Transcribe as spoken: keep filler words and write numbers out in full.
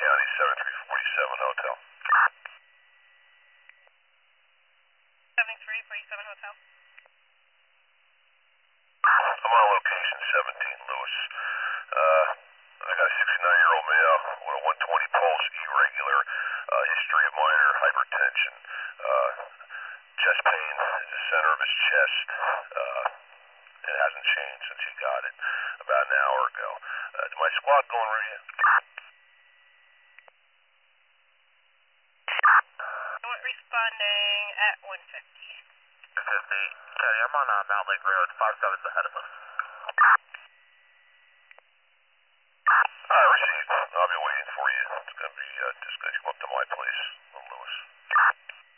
County, seven three four seven Hotel. seven three four seven Hotel. I'm on location seventeen, Lewis. Uh, I got a sixty-nine-year-old male with a one twenty pulse, irregular, uh, history of minor hypertension. Uh, chest pain in the center of his chest. Uh, it hasn't changed since he got it about an hour ago. Uh, did my squad go and read it? Responding at one fifty. one fifty. Kenny, I'm on uh, Mount Lake Road. five seven's ahead of us. Alright, received. I'll be waiting for you. It's going to be uh, just going to come up to my place in Lewis.